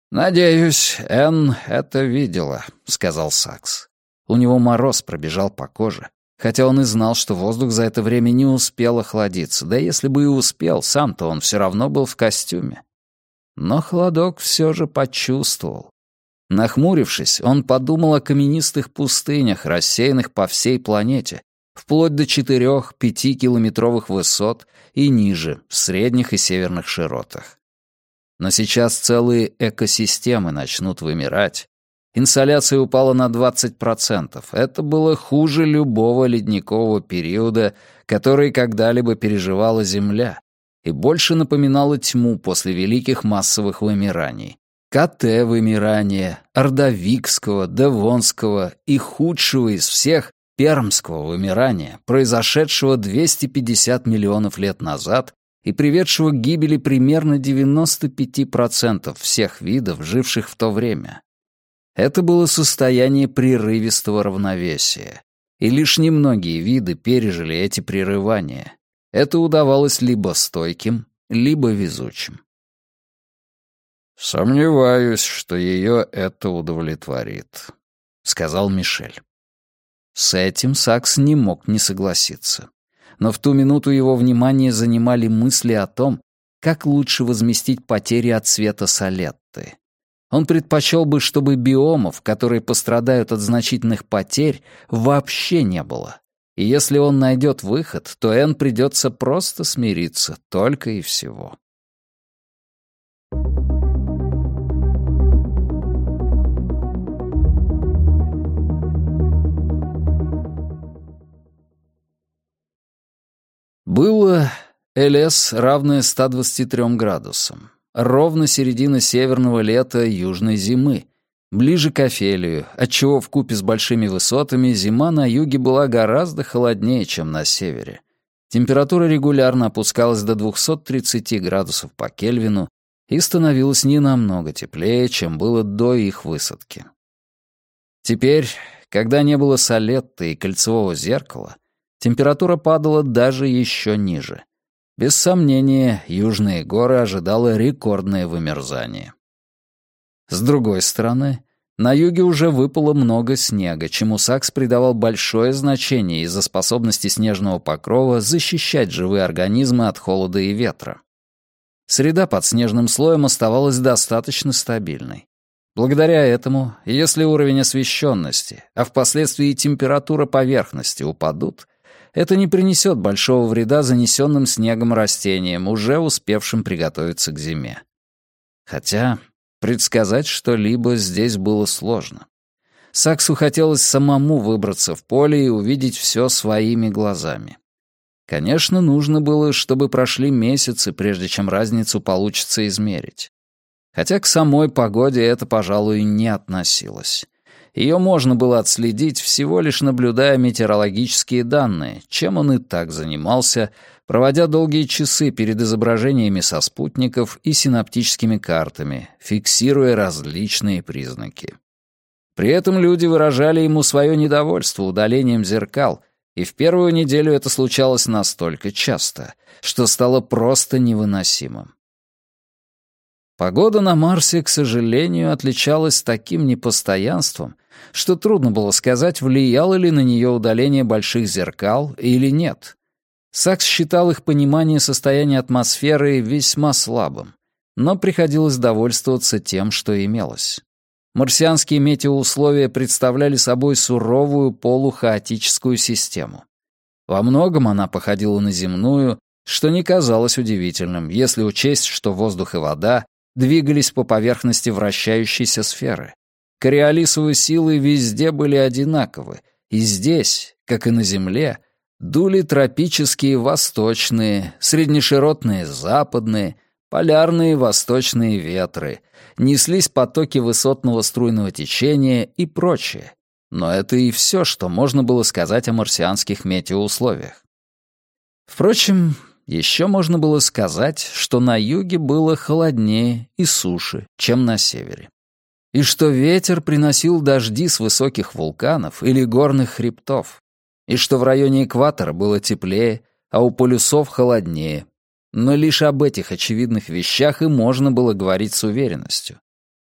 «Надеюсь, Энн это видела», — сказал Сакс. У него мороз пробежал по коже, хотя он и знал, что воздух за это время не успел охладиться, да если бы и успел, сам-то он все равно был в костюме. Но холодок все же почувствовал. Нахмурившись, он подумал о каменистых пустынях, рассеянных по всей планете, вплоть до 4-5 километровых высот и ниже, в средних и северных широтах. Но сейчас целые экосистемы начнут вымирать. Инсоляция упала на 20%. Это было хуже любого ледникового периода, который когда-либо переживала Земля, и больше напоминало тьму после великих массовых вымираний. КТ-вымирания, Ордовикского, Девонского и худшего из всех Пермского вымирания, произошедшего 250 миллионов лет назад и приведшего к гибели примерно 95% всех видов, живших в то время. Это было состояние прерывистого равновесия, и лишь немногие виды пережили эти прерывания. Это удавалось либо стойким, либо везучим. «Сомневаюсь, что ее это удовлетворит», — сказал Мишель. С этим Сакс не мог не согласиться. Но в ту минуту его внимание занимали мысли о том, как лучше возместить потери от света Солетты. Он предпочел бы, чтобы биомов, которые пострадают от значительных потерь, вообще не было. И если он найдет выход, то Энн придется просто смириться, только и всего. Было ЛС, равное 123 градусам. Ровно середина северного лета южной зимы. Ближе к Офелию, отчего вкупе с большими высотами зима на юге была гораздо холоднее, чем на севере. Температура регулярно опускалась до 230 градусов по Кельвину и становилась не намного теплее, чем было до их высадки. Теперь, когда не было Солетты и кольцевого зеркала, температура падала даже еще ниже. Без сомнения, южные горы ожидало рекордное вымерзание. С другой стороны, на юге уже выпало много снега, чему Сакс придавал большое значение из-за способности снежного покрова защищать живые организмы от холода и ветра. Среда под снежным слоем оставалась достаточно стабильной. Благодаря этому, если уровень освещенности, а впоследствии и температура поверхности упадут, это не принесет большого вреда занесенным снегом растениям, уже успевшим приготовиться к зиме. Хотя предсказать что-либо здесь было сложно. Саксу хотелось самому выбраться в поле и увидеть все своими глазами. Конечно, нужно было, чтобы прошли месяцы, прежде чем разницу получится измерить. Хотя к самой погоде это, пожалуй, не относилось. Ее можно было отследить, всего лишь наблюдая метеорологические данные, чем он и так занимался, проводя долгие часы перед изображениями со спутников и синаптическими картами, фиксируя различные признаки. При этом люди выражали ему свое недовольство удалением зеркал, и в первую неделю это случалось настолько часто, что стало просто невыносимым. Погода на Марсе, к сожалению, отличалась таким непостоянством, что трудно было сказать, влияло ли на нее удаление больших зеркал или нет. Сакс считал их понимание состояния атмосферы весьма слабым, но приходилось довольствоваться тем, что имелось. Марсианские метеоусловия представляли собой суровую полухаотическую систему. Во многом она походила на земную, что не казалось удивительным, если учесть, что воздух и вода двигались по поверхности вращающейся сферы. Кориолисовые силы везде были одинаковы, и здесь, как и на Земле, дули тропические восточные, среднеширотные западные, полярные восточные ветры, неслись потоки высотного струйного течения и прочее. Но это и все, что можно было сказать о марсианских метеоусловиях. Впрочем, еще можно было сказать, что на юге было холоднее и суше, чем на севере. И что ветер приносил дожди с высоких вулканов или горных хребтов. И что в районе экватора было теплее, а у полюсов холоднее. Но лишь об этих очевидных вещах и можно было говорить с уверенностью.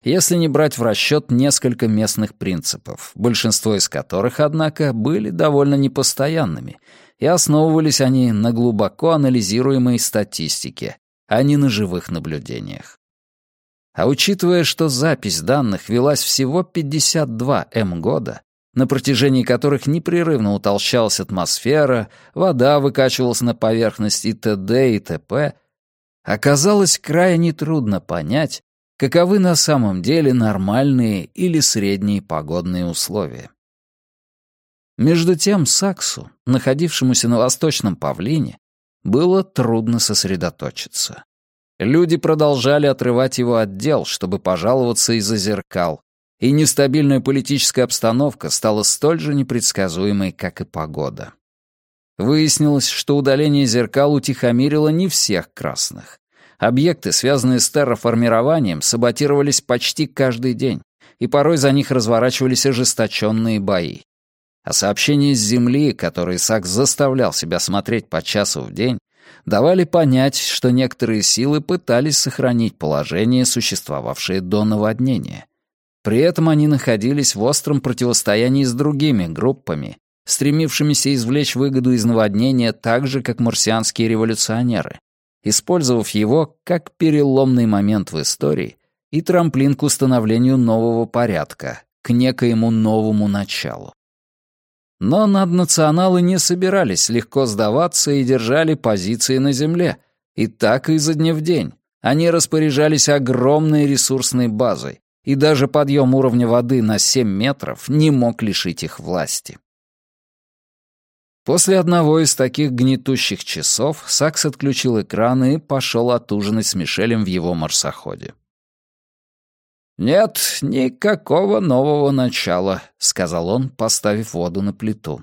если не брать в расчет несколько местных принципов, большинство из которых, однако, были довольно непостоянными, и основывались они на глубоко анализируемой статистике, а не на живых наблюдениях. А учитывая, что запись данных велась всего 52 года, на протяжении которых непрерывно утолщалась атмосфера, вода выкачивалась на поверхность и т.д. и т.п., оказалось крайне трудно понять, каковы на самом деле нормальные или средние погодные условия. Между тем Саксу, находившемуся на Восточном Павлине, было трудно сосредоточиться. Люди продолжали отрывать его от дел, чтобы пожаловаться из-за зеркал, и нестабильная политическая обстановка стала столь же непредсказуемой, как и погода. Выяснилось, что удаление зеркал утихомирило не всех красных. Объекты, связанные с терраформированием, саботировались почти каждый день, и порой за них разворачивались ожесточенные бои. А сообщения с Земли, которые Сакс заставлял себя смотреть по часу в день, давали понять, что некоторые силы пытались сохранить положение, существовавшее до наводнения. При этом они находились в остром противостоянии с другими группами, стремившимися извлечь выгоду из наводнения так же, как марсианские революционеры, использовав его как переломный момент в истории и трамплин к установлению нового порядка, к некоему новому началу. Но наднационалы не собирались легко сдаваться и держали позиции на земле. И так изо дня в день. Они распоряжались огромной ресурсной базой, и даже подъем уровня воды на 7 метров не мог лишить их власти. После одного из таких гнетущих часов Сакс отключил экран и пошел отужинать с Мишелем в его марсоходе. «Нет никакого нового начала», — сказал он, поставив воду на плиту.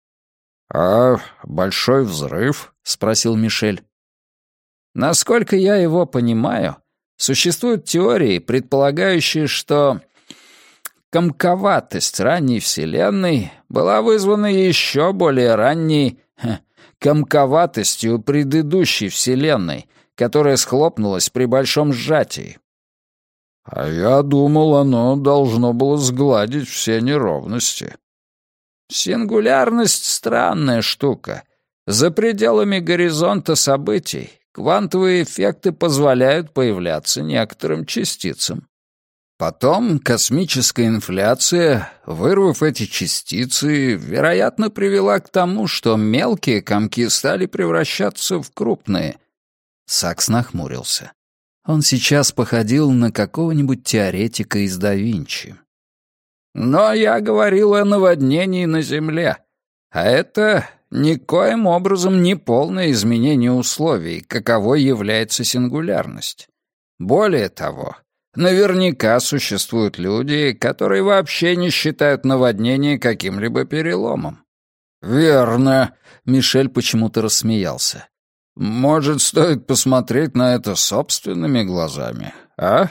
«А большой взрыв?» — спросил Мишель. «Насколько я его понимаю, существуют теории, предполагающие, что комковатость ранней Вселенной была вызвана еще более ранней комковатостью предыдущей Вселенной, которая схлопнулась при большом сжатии. А я думал, оно должно было сгладить все неровности. Сингулярность — странная штука. За пределами горизонта событий квантовые эффекты позволяют появляться некоторым частицам. Потом космическая инфляция, вырвав эти частицы, вероятно, привела к тому, что мелкие комки стали превращаться в крупные. Сакс нахмурился. Он сейчас походил на какого-нибудь теоретика из да Винчи. Но я говорил о наводнении на Земле, а это никоим образом не полное изменение условий, каковой является сингулярность. Более того, наверняка существуют люди, которые вообще не считают наводнение каким-либо переломом. «Верно», — Мишель почему-то рассмеялся. «Может, стоит посмотреть на это собственными глазами, а?»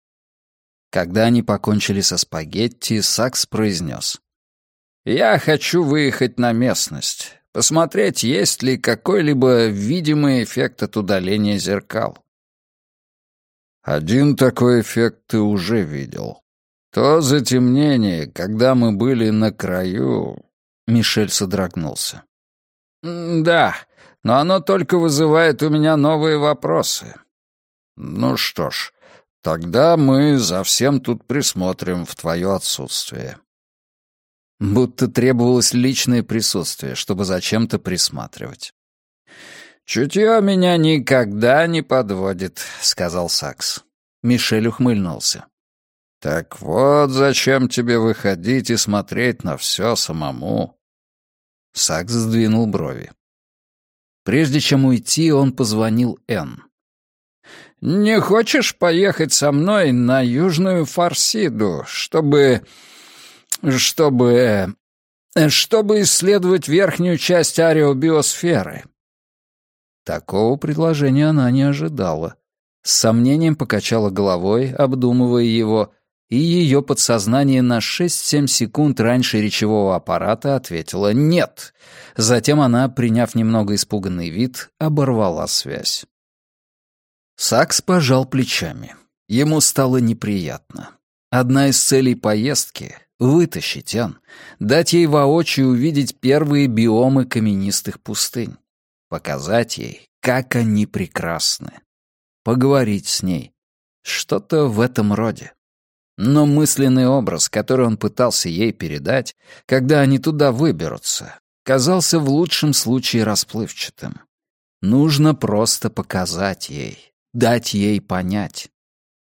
Когда они покончили со спагетти, Сакс произнес. «Я хочу выехать на местность, посмотреть, есть ли какой-либо видимый эффект от удаления зеркал». «Один такой эффект ты уже видел. То затемнение, когда мы были на краю...» Мишель содрогнулся. «Да, но оно только вызывает у меня новые вопросы. Ну что ж, тогда мы за всем тут присмотрим в твое отсутствие». Будто требовалось личное присутствие, чтобы зачем-то присматривать. «Чутье меня никогда не подводит», — сказал Сакс. Мишель ухмыльнулся. «Так вот зачем тебе выходить и смотреть на все самому?» Сакс сдвинул брови. Прежде чем уйти, он позвонил Энн. «Не хочешь поехать со мной на Южную Фарсиду, чтобы исследовать верхнюю часть ареобиосферы?» Такого предложения она не ожидала. С сомнением покачала головой, обдумывая его, и ее подсознание на 6-7 секунд раньше речевого аппарата ответило «нет». Затем она, приняв немного испуганный вид, оборвала связь. Сакс пожал плечами. Ему стало неприятно. Одна из целей поездки — вытащить Энн, дать ей воочию увидеть первые биомы каменистых пустынь, показать ей, как они прекрасны, поговорить с ней. Что-то в этом роде. Но мысленный образ, который он пытался ей передать, когда они туда выберутся, казался в лучшем случае расплывчатым. Нужно просто показать ей, дать ей понять.